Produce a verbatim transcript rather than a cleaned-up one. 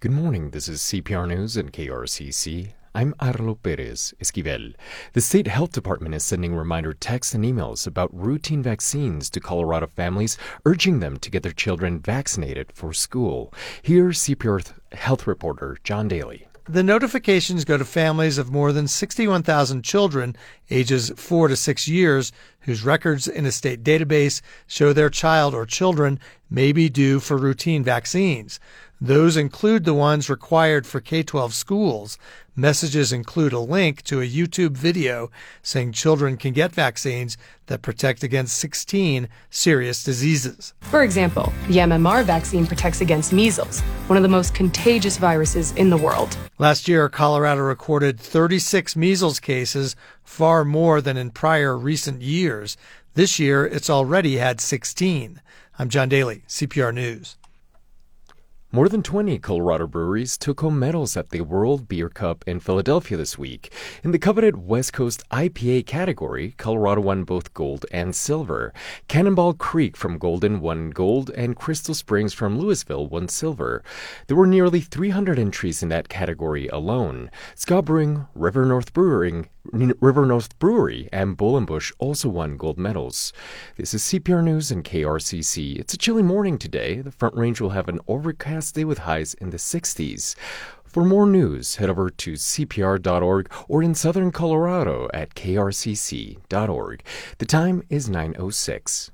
Good morning. This is C P R News and K R C C. I'm Arlo Perez Esquivel. The state health department is sending reminder texts and emails about routine vaccines to Colorado families, urging them to get their children vaccinated for school. Here's C P R health reporter John Daly. The notifications go to families of more than sixty-one thousand children ages four to six years whose records in a state database show their child or children may be due for routine vaccines. Those include the ones required for K twelve schools. Messages include a link to a YouTube video saying children can get vaccines that protect against sixteen serious diseases. For example, the M M R vaccine protects against measles, one of the most contagious viruses in the world. Last year, Colorado recorded thirty-six measles cases, far more than in prior recent years. This year, it's already had sixteen. I'm John Daly, C P R News. More than twenty Colorado breweries took home medals at the World Beer Cup in Philadelphia this week. In the coveted West Coast I P A category, Colorado won both gold and silver. Cannonball Creek from Golden won gold, and Crystal Springs from Louisville won silver. There were nearly three hundred entries in that category alone. Ska Brewing, River North Brewing, River North Brewery, and Bull and Bush also won gold medals. This is C P R News and K R C C. It's a chilly morning today. The Front Range will have an overcast day with highs in the sixties. For more news, head over to C P R dot org or in southern Colorado at K R C C dot org. The time is nine oh six.